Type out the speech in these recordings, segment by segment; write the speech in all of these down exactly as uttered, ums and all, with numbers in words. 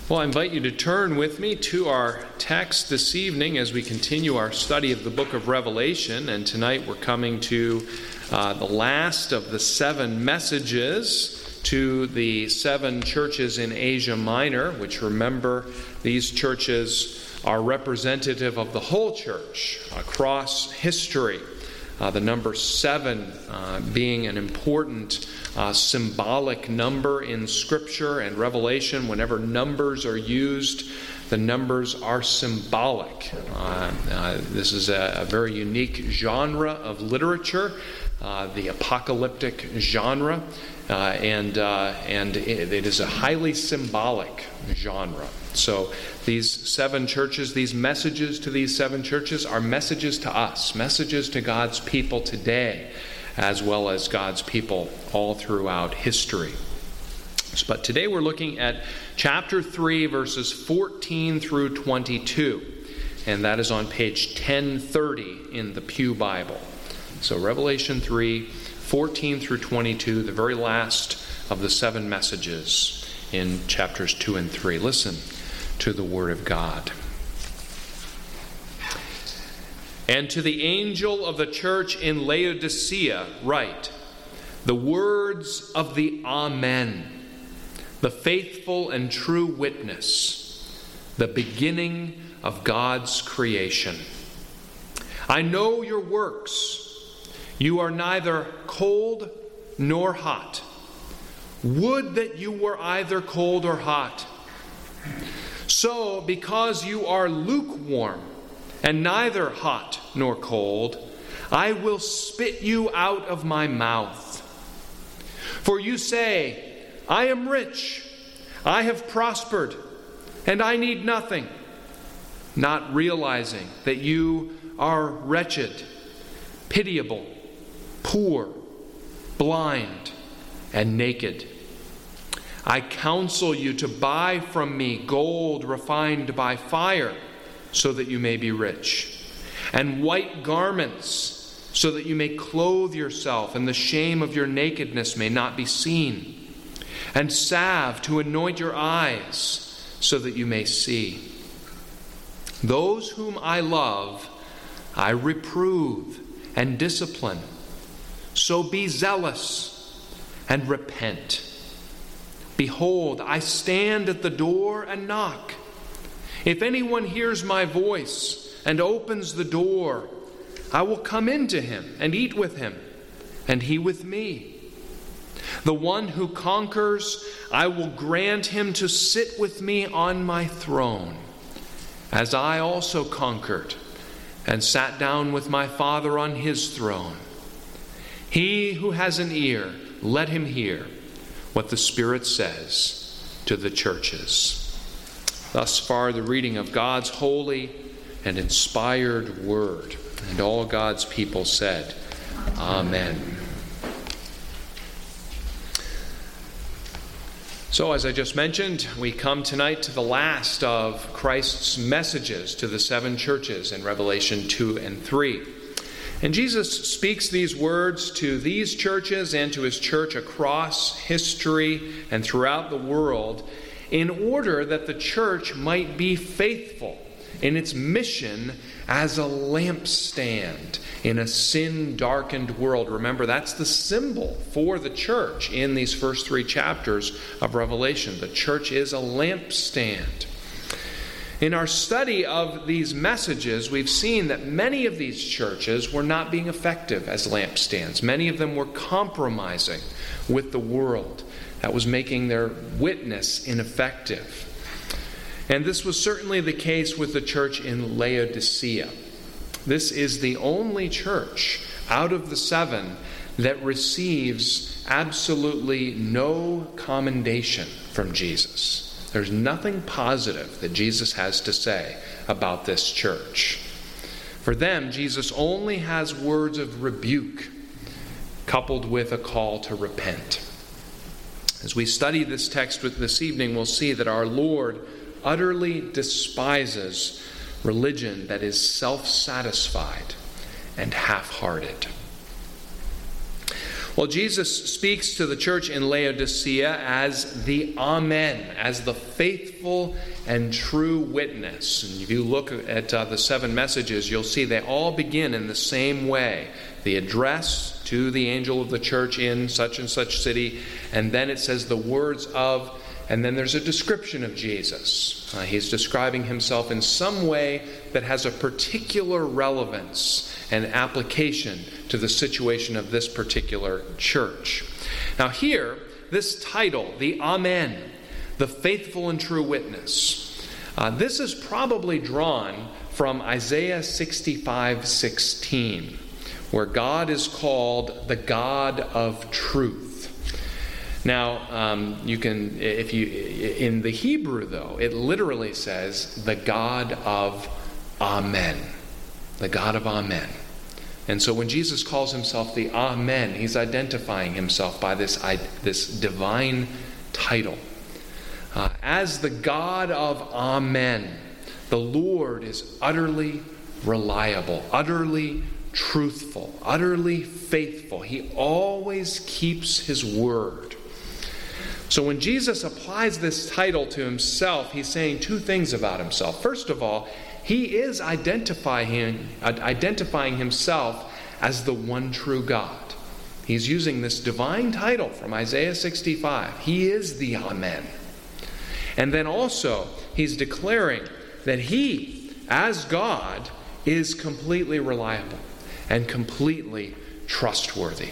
Well, I invite you to turn with me to our text this evening as we continue our study of the book of Revelation. And tonight we're coming to uh, the last of the seven messages to the seven churches in Asia Minor, which, remember, these churches are representative of the whole church across history. Uh, the number seven uh, being an important uh, symbolic number in Scripture and Revelation. Whenever numbers are used, the numbers are symbolic. Uh, uh, this is a, a very unique genre of literature, uh, the apocalyptic genre, uh, and uh, and it, it is a highly symbolic genre. So these seven churches, these messages to these seven churches are messages to us, messages to God's people today, as well as God's people all throughout history. But today we're looking at chapter three, verses fourteen through twenty-two, and that is on page ten thirty in the Pew Bible. So Revelation three, fourteen through twenty-two, the very last of the seven messages in chapters two and three. Listen to the Word of God. And to the angel of the church in Laodicea write, the words of the Amen, the faithful and true witness, the beginning of God's creation. I know your works. You are neither cold nor hot. Would that you were either cold or hot. So, because you are lukewarm and neither hot nor cold, I will spit you out of my mouth. For you say, I am rich, I have prospered, and I need nothing, not realizing that you are wretched, pitiable, poor, blind, and naked. I counsel you to buy from me gold refined by fire, so that you may be rich, and white garments, so that you may clothe yourself, and the shame of your nakedness may not be seen, and salve to anoint your eyes, so that you may see. Those whom I love, I reprove and discipline. So be zealous and repent. Behold, I stand at the door and knock. If anyone hears my voice and opens the door, I will come into him and eat with him, and he with me. The one who conquers, I will grant him to sit with me on my throne, as I also conquered and sat down with my Father on his throne. He who has an ear, let him hear what the Spirit says to the churches. Thus far, the reading of God's holy and inspired word. And all God's people said, Amen. So, as I just mentioned, we come tonight to the last of Christ's messages to the seven churches in Revelation two and three. And Jesus speaks these words to these churches and to his church across history and throughout the world in order that the church might be faithful in its mission as a lampstand in a sin-darkened world. Remember, that's the symbol for the church in these first three chapters of Revelation. The church is a lampstand. In our study of these messages, we've seen that many of these churches were not being effective as lampstands. Many of them were compromising with the world. That was making their witness ineffective. And this was certainly the case with the church in Laodicea. This is the only church out of the seven that receives absolutely no commendation from Jesus. There's nothing positive that Jesus has to say about this church. For them, Jesus only has words of rebuke coupled with a call to repent. As we study this text this evening, we'll see that our Lord utterly despises religion that is self-satisfied and half-hearted. Well, Jesus speaks to the church in Laodicea as the Amen, as the faithful and true witness. And if you look at uh, the seven messages, you'll see they all begin in the same way. The address to the angel of the church in such and such city, and then it says the words of, and then there's a description of Jesus. Uh, he's describing himself in some way that has a particular relevance and application to the situation of this particular church. Now here, this title, the Amen, the faithful and true witness, uh, this is probably drawn from Isaiah sixty-five sixteen, where God is called the God of truth. Now, um, you can, if you, in the Hebrew though, it literally says the God of Amen. The God of Amen. And so when Jesus calls himself the Amen, he's identifying himself by this, this divine title. Uh, as the God of Amen, the Lord is utterly reliable, utterly truthful, utterly faithful. He always keeps his word. So when Jesus applies this title to himself, he's saying two things about himself. First of all, he is identifying, identifying himself as the one true God. He's using this divine title from Isaiah sixty-five. He is the Amen. And then also, he's declaring that he, as God, is completely reliable and completely trustworthy.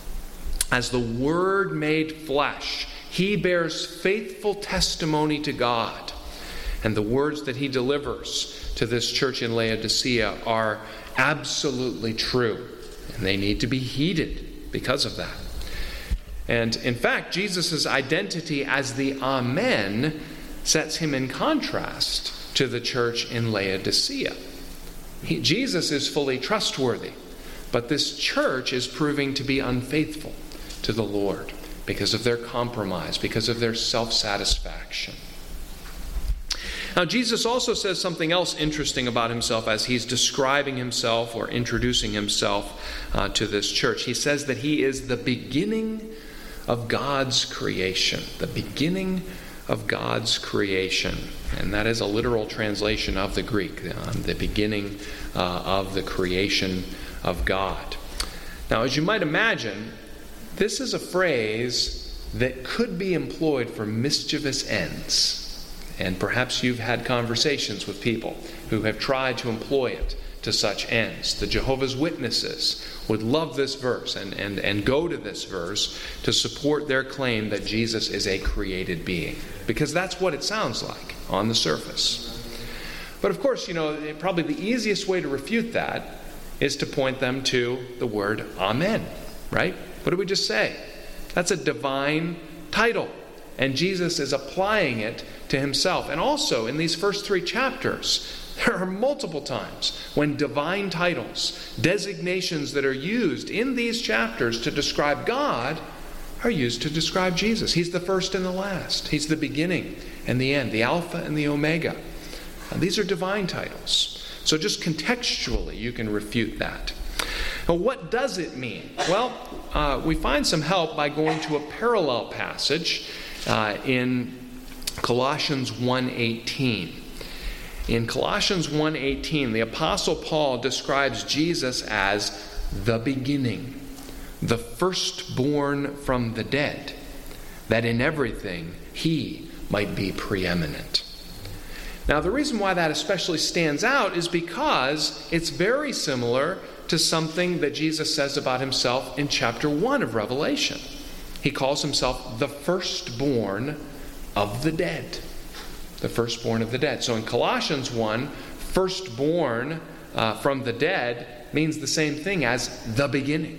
As the Word made flesh, he bears faithful testimony to God. And the words that he delivers to this church in Laodicea are absolutely true. And they need to be heeded because of that. And in fact, Jesus' identity as the Amen sets him in contrast to the church in Laodicea. He, Jesus is fully trustworthy, but this church is proving to be unfaithful to the Lord because of their compromise, because of their self-satisfaction. Now, Jesus also says something else interesting about himself as he's describing himself or introducing himself uh, to this church. He says that he is the beginning of God's creation. The beginning of God's creation. And that is a literal translation of the Greek. Um, the beginning uh, of the creation of God. Now, as you might imagine, this is a phrase that could be employed for mischievous ends. And perhaps you've had conversations with people who have tried to employ it to such ends. The Jehovah's Witnesses would love this verse and, and, and go to this verse to support their claim that Jesus is a created being. Because that's what it sounds like on the surface. But of course, you know, probably the easiest way to refute that is to point them to the word Amen, right? What did we just say? That's a divine title. And Jesus is applying it to himself. And also, in these first three chapters, there are multiple times when divine titles, designations that are used in these chapters to describe God, are used to describe Jesus. He's the first and the last. He's the beginning and the end, the Alpha and the Omega. And these are divine titles. So just contextually, you can refute that. Now, what does it mean? Well, uh, we find some help by going to a parallel passage uh, in Colossians one eighteen. In Colossians one eighteen, the Apostle Paul describes Jesus as the beginning, the firstborn from the dead, that in everything he might be preeminent. Now, the reason why that especially stands out is because it's very similar to something that Jesus says about himself in chapter one of Revelation. He calls himself the firstborn of the dead. The firstborn of the dead. So in Colossians one, firstborn uh, from the dead means the same thing as the beginning.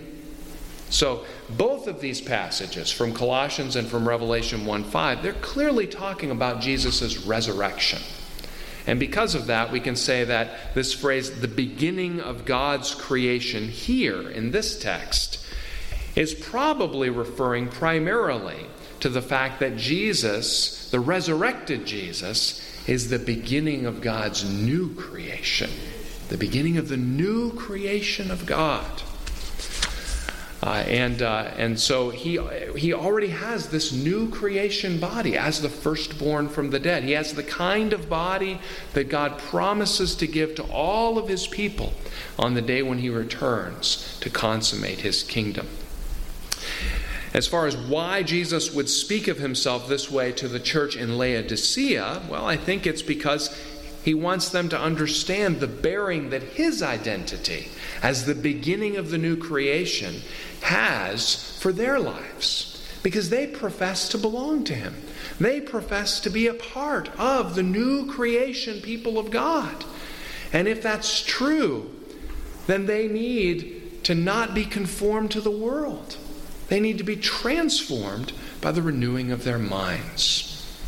So both of these passages from Colossians and from Revelation one five, they're clearly talking about Jesus' resurrection. And because of that, we can say that this phrase, the beginning of God's creation, here in this text, is probably referring primarily to the fact that Jesus, the resurrected Jesus, is the beginning of God's new creation. The beginning of the new creation of God. Uh, and uh, and so he he already has this new creation body as the firstborn from the dead. He has the kind of body that God promises to give to all of his people on the day when he returns to consummate his kingdom. As far as why Jesus would speak of himself this way to the church in Laodicea, well, I think it's because he wants them to understand the bearing that his identity as the beginning of the new creation has for their lives, because they profess to belong to him. They profess to be a part of the new creation people of God. And if that's true, then they need to not be conformed to the world. They need to be transformed by the renewing of their minds.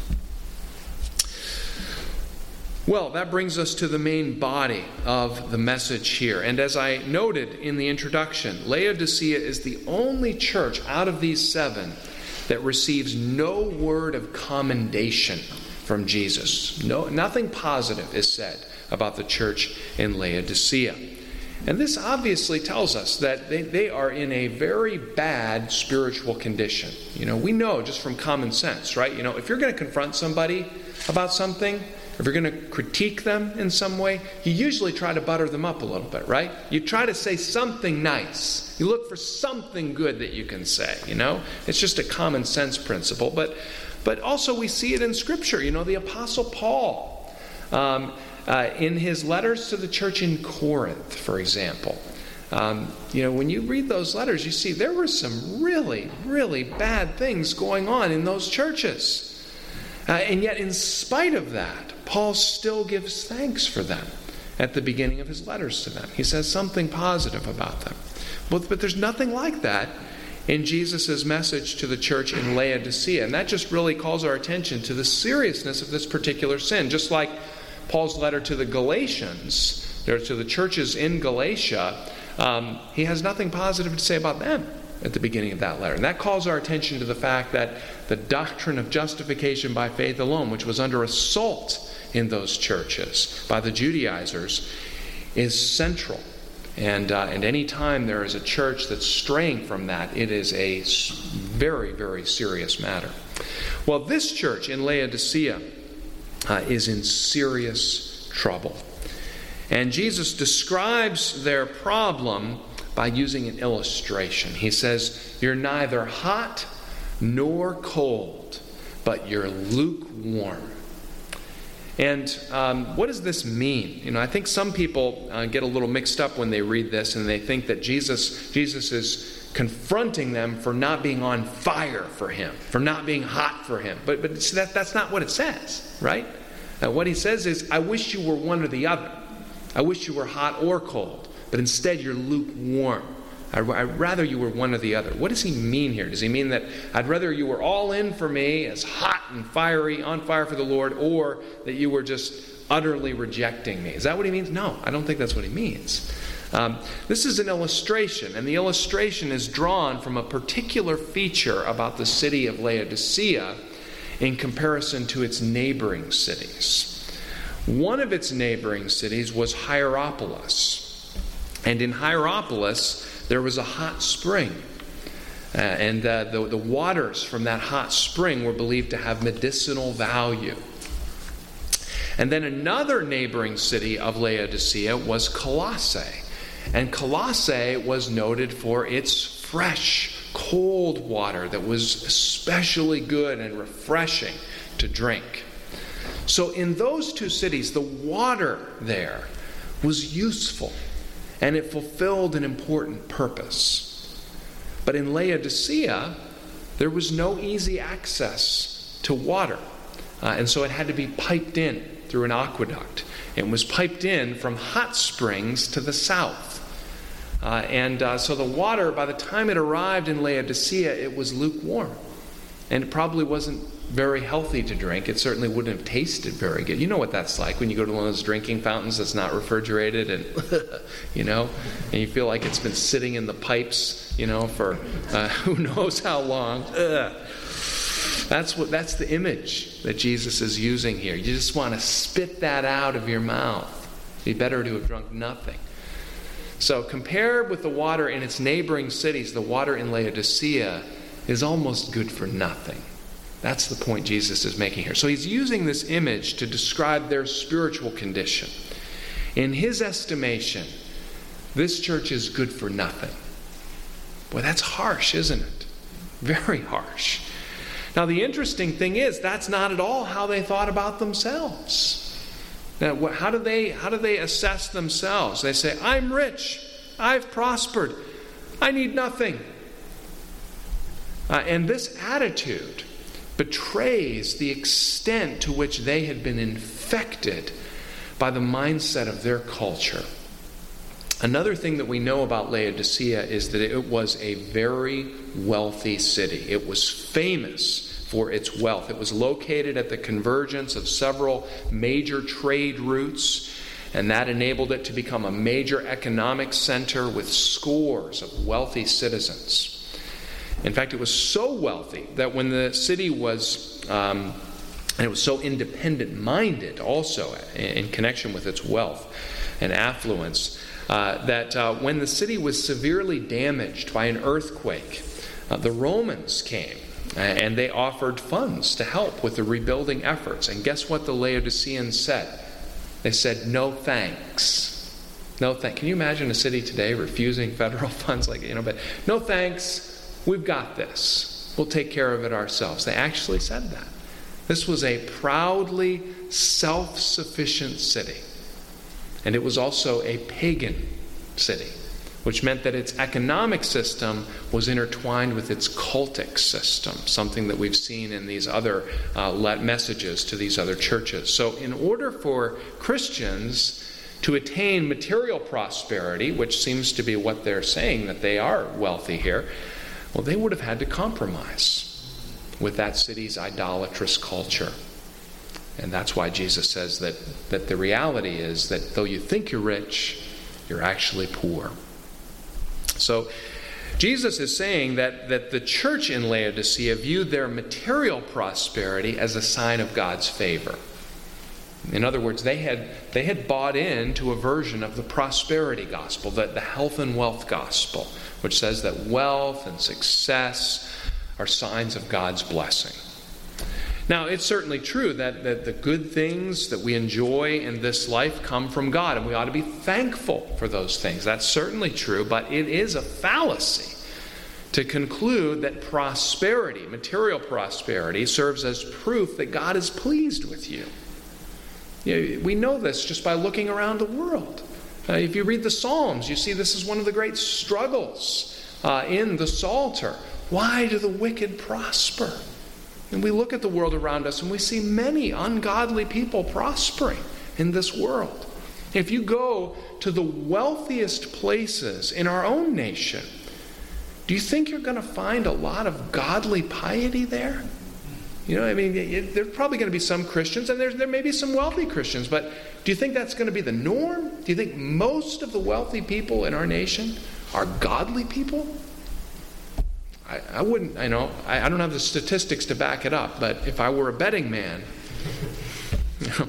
Well, that brings us to the main body of the message here. And as I noted in the introduction, Laodicea is the only church out of these seven that receives no word of commendation from Jesus. No, nothing positive is said about the church in Laodicea. And this obviously tells us that they, they are in a very bad spiritual condition. You know, we know just from common sense, right? You know, if you're going to confront somebody about something, if you're going to critique them in some way, you usually try to butter them up a little bit, right? You try to say something nice. You look for something good that you can say, you know? It's just a common sense principle. But but also we see it in Scripture. You know, the Apostle Paul, um, uh, in his letters to the church in Corinth, for example, um, you know, when you read those letters, you see there were some really, really bad things going on in those churches. Uh, and yet, in spite of that, Paul still gives thanks for them at the beginning of his letters to them. He says something positive about them. But, but there's nothing like that in Jesus' message to the church in Laodicea. And that just really calls our attention to the seriousness of this particular sin. Just like Paul's letter to the Galatians, or to the churches in Galatia, um, he has nothing positive to say about them at the beginning of that letter. And that calls our attention to the fact that the doctrine of justification by faith alone, which was under assault in those churches by the Judaizers, is central. And uh, and any time there is a church that's straying from that, it is a very, very serious matter. Well, this church in Laodicea uh, is in serious trouble. And Jesus describes their problem by using an illustration. He says, "You're neither hot nor cold, but you're lukewarm." And um, what does this mean? You know, I think some people uh, get a little mixed up when they read this, and they think that Jesus, Jesus is confronting them for not being on fire for him, for not being hot for him. But but it's, that, that's not what it says, right? Uh, what he says is, I wish you were one or the other. I wish you were hot or cold, but instead you're lukewarm. I'd, I'd rather you were one or the other. What does he mean here? Does he mean that I'd rather you were all in for me, as hot and fiery, on fire for the Lord, or that you were just utterly rejecting me? Is that what he means? No, I don't think that's what he means. Um, this is an illustration, and the illustration is drawn from a particular feature about the city of Laodicea in comparison to its neighboring cities. One of its neighboring cities was Hierapolis. And in Hierapolis, there was a hot spring. Uh, and uh, the, the waters from that hot spring were believed to have medicinal value. And then another neighboring city of Laodicea was Colossae. And Colossae was noted for its fresh, cold water that was especially good and refreshing to drink. So in those two cities, the water there was useful, and it fulfilled an important purpose. But in Laodicea, there was no easy access to water, uh, and so it had to be piped in through an aqueduct. It was piped in from hot springs to the south. Uh, and uh, so the water, by the time it arrived in Laodicea, it was lukewarm. And it probably wasn't very healthy to drink. It certainly wouldn't have tasted very good. You know what that's like when you go to one of those drinking fountains that's not refrigerated, and you know, and you feel like it's been sitting in the pipes, you know, for uh, who knows how long. Ugh. That's what that's the image that Jesus is using here. You just want to spit that out of your mouth. It'd be better to have drunk nothing. So compared with the water in its neighboring cities, the water in Laodicea is almost good for nothing. That's the point Jesus is making here. So he's using this image to describe their spiritual condition. In his estimation, this church is good for nothing. Boy, that's harsh, isn't it? Very harsh. Now, the interesting thing is, that's not at all how they thought about themselves. Now, how do they, how do they assess themselves? They say, I'm rich. I've prospered. I need nothing. Uh, and this attitude betrays the extent to which they had been infected by the mindset of their culture. Another thing that we know about Laodicea is that it was a very wealthy city. It was famous for its wealth. It was located at the convergence of several major trade routes, and that enabled it to become a major economic center with scores of wealthy citizens. In fact, it was so wealthy that when the city was, um, and it was so independent-minded also in connection with its wealth and affluence, uh, that uh, when the city was severely damaged by an earthquake, uh, the Romans came and they offered funds to help with the rebuilding efforts. And guess what the Laodiceans said? They said, no thanks. No thanks. Can you imagine a city today refusing federal funds? Like, you know, but no thanks. We've got this. We'll take care of it ourselves. They actually said that. This was a proudly self-sufficient city. And it was also a pagan city, which meant that its economic system was intertwined with its cultic system, something that we've seen in these other uh, messages to these other churches. So in order for Christians to attain material prosperity, which seems to be what they're saying, that they are wealthy here, well, they would have had to compromise with that city's idolatrous culture. And that's why Jesus says that, that the reality is that though you think you're rich, you're actually poor. So Jesus is saying that, that the church in Laodicea viewed their material prosperity as a sign of God's favor. In other words, they had they had bought into a version of the prosperity gospel, the, the health and wealth gospel, which says that wealth and success are signs of God's blessing. Now, it's certainly true that, that the good things that we enjoy in this life come from God, and we ought to be thankful for those things. That's certainly true, but it is a fallacy to conclude that prosperity, material prosperity, serves as proof that God is pleased with you. You know, we know this just by looking around the world. Uh, if you read the Psalms, you see this is one of the great struggles uh, in the Psalter. Why do the wicked prosper? And we look at the world around us and we see many ungodly people prospering in this world. If you go to the wealthiest places in our own nation, do you think you're going to find a lot of godly piety there? You know, I mean, it, there's probably going to be some Christians, and there's, there may be some wealthy Christians, but do you think that's going to be the norm? Do you think most of the wealthy people in our nation are godly people? I, I wouldn't, I know, I, I don't have the statistics to back it up, but if I were a betting man, you know.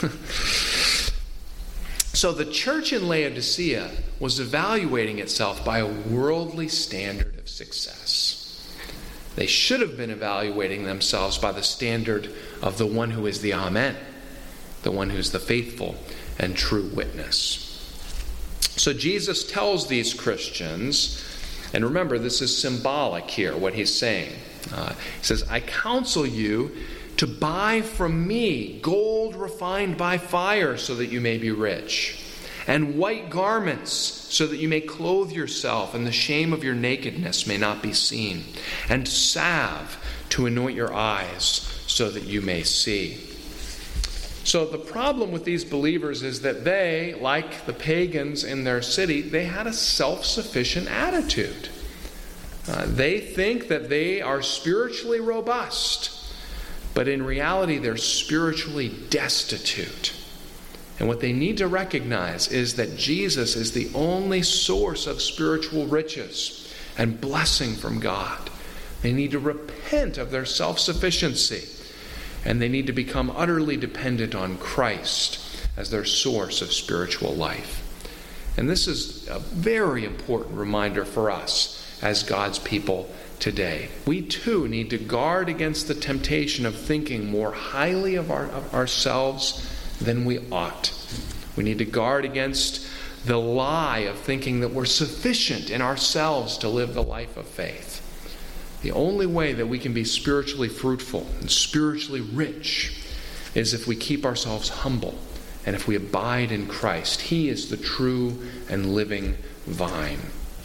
So the church in Laodicea was evaluating itself by a worldly standard of success. They should have been evaluating themselves by the standard of the one who is the Amen, the one who's the faithful and true witness. So Jesus tells these Christians, and remember, this is symbolic here, what he's saying. Uh, he says, I counsel you to buy from me gold refined by fire so that you may be rich, and white garments so that you may clothe yourself and the shame of your nakedness may not be seen, and salve to anoint your eyes so that you may see. So the problem with these believers is that they, like the pagans in their city, they had a self-sufficient attitude. Uh, they think that they are spiritually robust, but in reality they're spiritually destitute. And what they need to recognize is that Jesus is the only source of spiritual riches and blessing from God. They need to repent of their self-sufficiency, and they need to become utterly dependent on Christ as their source of spiritual life. And this is a very important reminder for us as God's people today. We too need to guard against the temptation of thinking more highly of, our, of ourselves than we ought. We need to guard against the lie of thinking that we're sufficient in ourselves to live the life of faith. The only way that we can be spiritually fruitful and spiritually rich is if we keep ourselves humble and if we abide in Christ. He is the true and living vine.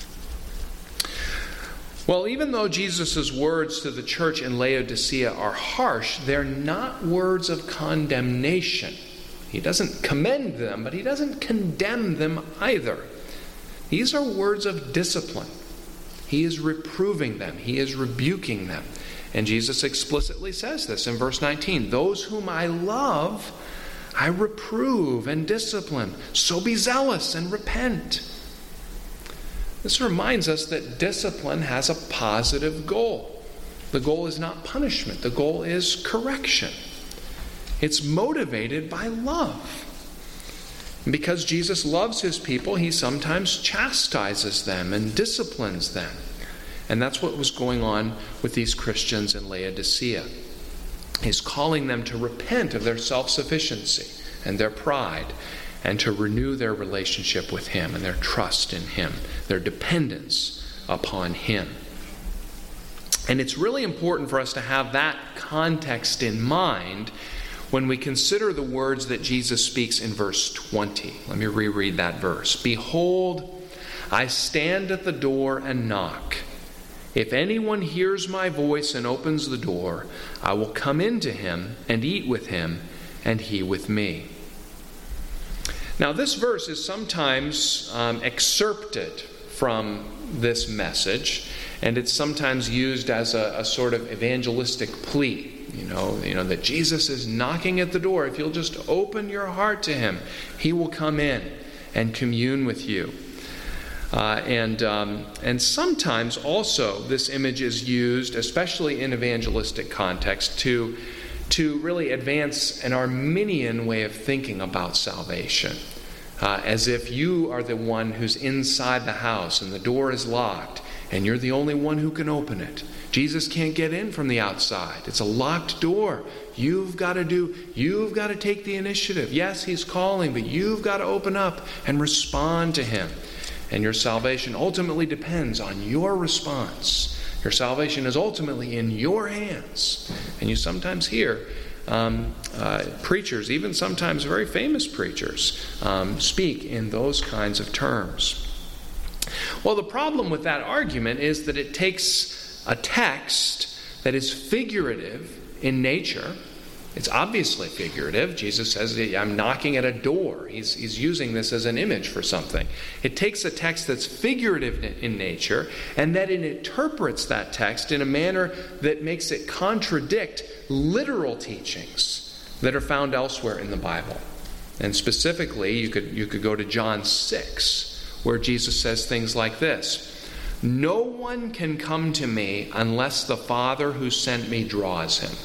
Well, even though Jesus' words to the church in Laodicea are harsh, they're not words of condemnation. He doesn't commend them, but he doesn't condemn them either. These are words of discipline. He is reproving them. He is rebuking them. And Jesus explicitly says this in verse nineteen. Those whom I love, I reprove and discipline. So be zealous and repent. This reminds us that discipline has a positive goal. The goal is not punishment. The goal is correction. It's motivated by love. And because Jesus loves his people, he sometimes chastises them and disciplines them. And that's what was going on with these Christians in Laodicea. He's calling them to repent of their self-sufficiency and their pride, and to renew their relationship with him and their trust in him, their dependence upon him. And it's really important for us to have that context in mind when we consider the words that Jesus speaks in verse twenty. Let me reread that verse. Behold, I stand at the door and knock. If anyone hears my voice and opens the door, I will come into him and eat with him, and he with me. Now, this verse is sometimes um, excerpted from this message, and it's sometimes used as a, a sort of evangelistic plea. You know, you know that Jesus is knocking at the door. If you'll just open your heart to him, he will come in and commune with you. Uh, and um, and sometimes also this image is used, especially in evangelistic context, to to really advance an Arminian way of thinking about salvation. Uh, as if you are the one who's inside the house and the door is locked and you're the only one who can open it. Jesus can't get in from the outside. It's a locked door. You've got to do, you've got to take the initiative. Yes, he's calling, but you've got to open up and respond to him. And your salvation ultimately depends on your response. Your salvation is ultimately in your hands. And you sometimes hear um, uh, preachers, even sometimes very famous preachers, um, speak in those kinds of terms. Well, the problem with that argument is that it takes a text that is figurative in nature. It's obviously figurative. Jesus says, I'm knocking at a door. He's, he's using this as an image for something. It takes a text that's figurative in nature, and that it interprets that text in a manner that makes it contradict literal teachings that are found elsewhere in the Bible. And specifically, you could, you could go to John six, where Jesus says things like this. No one can come to me unless the Father who sent me draws him.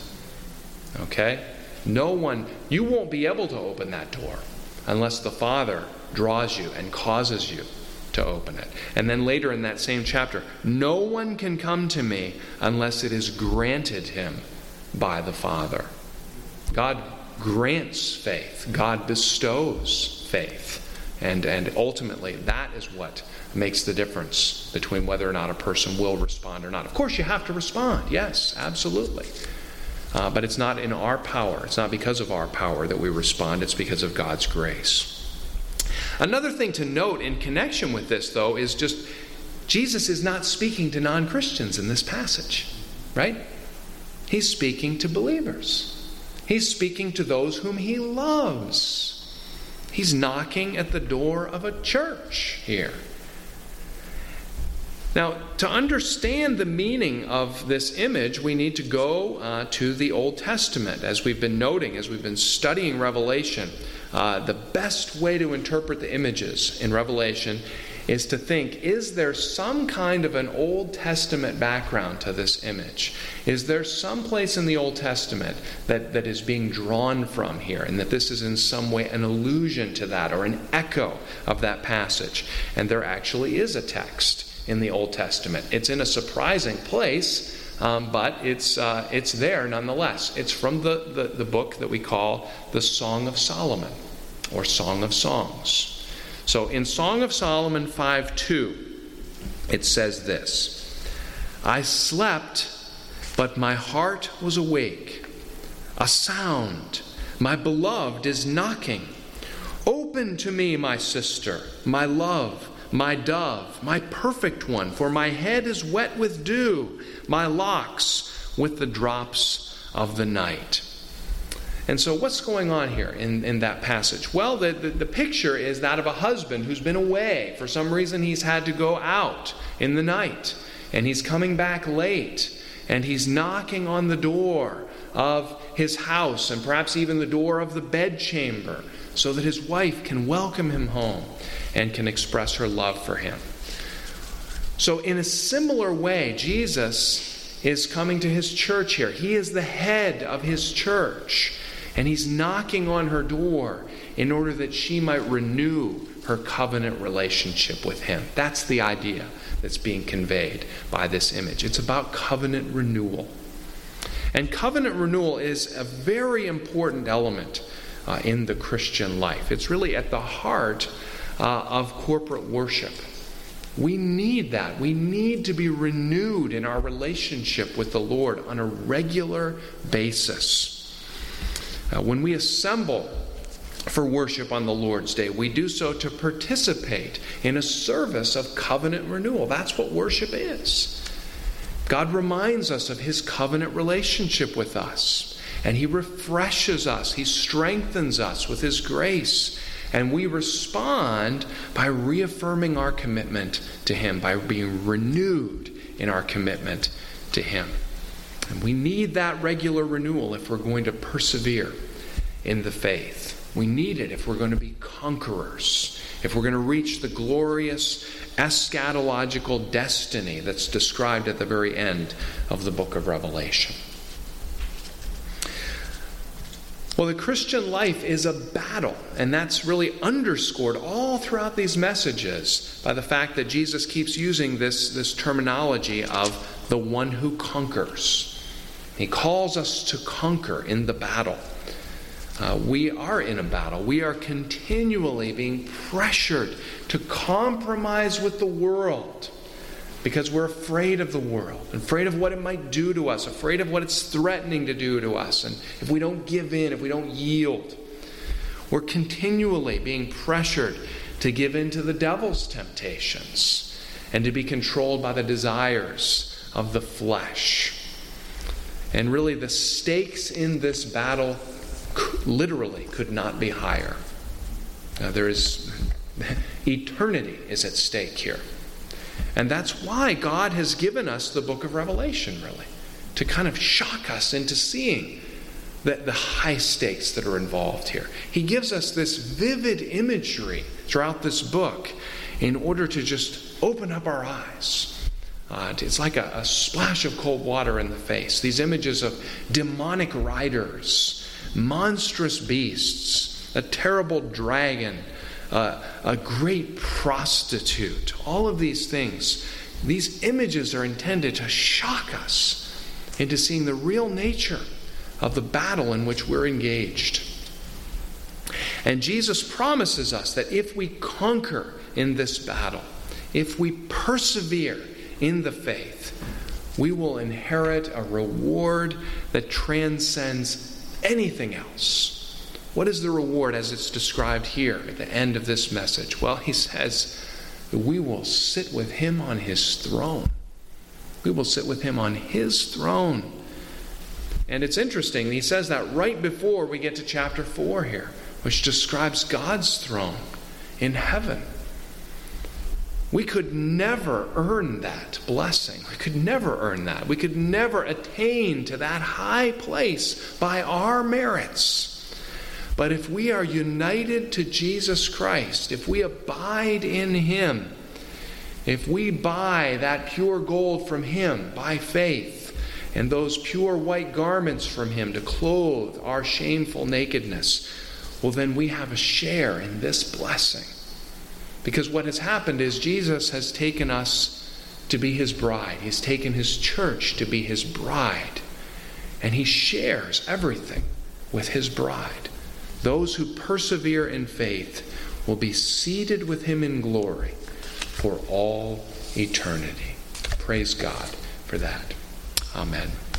Okay? No one, you won't be able to open that door unless the Father draws you and causes you to open it. And then later in that same chapter, no one can come to me unless it is granted him by the Father. God grants faith. God bestows faith. And, and ultimately, that is what makes the difference between whether or not a person will respond or not. Of course, you have to respond. Yes, absolutely. Uh, but it's not in our power. It's not because of our power that we respond. It's because of God's grace. Another thing to note in connection with this, though, is just Jesus is not speaking to non-Christians in this passage, right? He's speaking to believers. He's speaking to those whom he loves. He's knocking at the door of a church here. Now, to understand the meaning of this image, we need to go uh, to the Old Testament. As we've been noting, as we've been studying Revelation, uh, the best way to interpret the images in Revelation is to think, is there some kind of an Old Testament background to this image? Is there some place in the Old Testament that, that is being drawn from here, and that this is in some way an allusion to that or an echo of that passage? And there actually is a text in the Old Testament. It's in a surprising place, um, but it's uh, it's there nonetheless. It's from the, the, the book that we call the Song of Solomon, or Song of Songs. So in Song of Solomon five two, it says this: I slept, but my heart was awake. A sound, my beloved is knocking. Open to me, my sister, my love, my dove, my perfect one, for my head is wet with dew, my locks with the drops of the night. And so what's going on here in, in that passage? Well, the, the, the picture is that of a husband who's been away. For some reason, he's had to go out in the night, and he's coming back late, and he's knocking on the door of his house, and perhaps even the door of the bedchamber, so that his wife can welcome him home and can express her love for him. So in a similar way, Jesus is coming to his church here. He is the head of his church. And he's knocking on her door in order that she might renew her covenant relationship with him. That's the idea that's being conveyed by this image. It's about covenant renewal. And covenant renewal is a very important element uh, in the Christian life. It's really at the heart uh, of corporate worship. We need that. We need to be renewed in our relationship with the Lord on a regular basis. Uh, when we assemble for worship on the Lord's Day, we do so to participate in a service of covenant renewal. That's what worship is. God reminds us of his covenant relationship with us, and he refreshes us, he strengthens us with his grace, and we respond by reaffirming our commitment to him, by being renewed in our commitment to him. And we need that regular renewal if we're going to persevere in the faith. We need it if we're going to be conquerors, if we're going to reach the glorious eschatological destiny that's described at the very end of the book of Revelation. Well, the Christian life is a battle, and that's really underscored all throughout these messages by the fact that Jesus keeps using this, this terminology of the one who conquers. He calls us to conquer in the battle. Uh, we are in a battle. We are continually being pressured to compromise with the world because we're afraid of the world, afraid of what it might do to us, afraid of what it's threatening to do to us. And if we don't give in, if we don't yield, we're continually being pressured to give in to the devil's temptations and to be controlled by the desires of the flesh. And really, the stakes in this battle literally could not be higher. Uh, there is eternity is at stake here. And that's why God has given us the book of Revelation, really, to kind of shock us into seeing the, the high stakes that are involved here. He gives us this vivid imagery throughout this book in order to just open up our eyes. Uh, it's like a, a splash of cold water in the face. These images of demonic riders, monstrous beasts, a terrible dragon, uh, a great prostitute. All of these things, these images are intended to shock us into seeing the real nature of the battle in which we're engaged. And Jesus promises us that if we conquer in this battle, if we persevere in the faith, we will inherit a reward that transcends anything else. What is the reward as it's described here at the end of this message? Well, he says that we will sit with him on his throne. We will sit with him on his throne. And it's interesting, he says that right before we get to chapter four here, which describes God's throne in heaven. We could never earn that blessing. We could never earn that. We could never attain to that high place by our merits. But if we are united to Jesus Christ, if we abide in him, if we buy that pure gold from him by faith, and those pure white garments from him to clothe our shameful nakedness, well, then we have a share in this blessing. Because what has happened is Jesus has taken us to be his bride. He's taken his church to be his bride. And he shares everything with his bride. Those who persevere in faith will be seated with him in glory for all eternity. Praise God for that. Amen.